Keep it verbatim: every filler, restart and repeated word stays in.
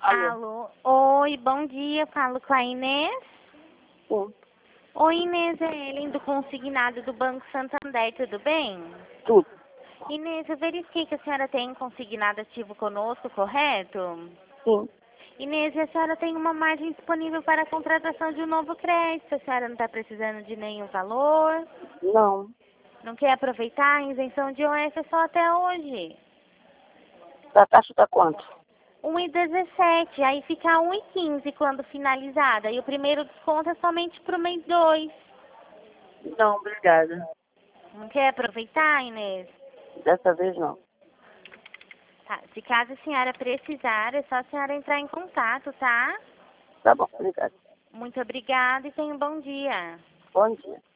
Alô? Oi, bom dia. Falo com a Inês. Sim. Oi, Inês, é Ellen do consignado do Banco Santander, tudo bem? Tudo. Inês, eu verifiquei que a senhora tem consignado ativo conosco, correto? Sim. Inês, e a senhora tem uma margem disponível para a contratação de um novo crédito. A senhora não está precisando de nenhum valor? Não. Não quer aproveitar? A isenção de I O F é só até hoje. A taxa tá quanto? um e dezessete, aí fica um e quinze quando finalizada. E o primeiro desconto é somente para o mês dois. Não, obrigada. Não quer aproveitar, Inês? Dessa vez não. Tá. Se caso a senhora precisar, é só a senhora entrar em contato, tá? Tá bom, obrigada. Muito obrigada e tenha um bom dia. Bom dia.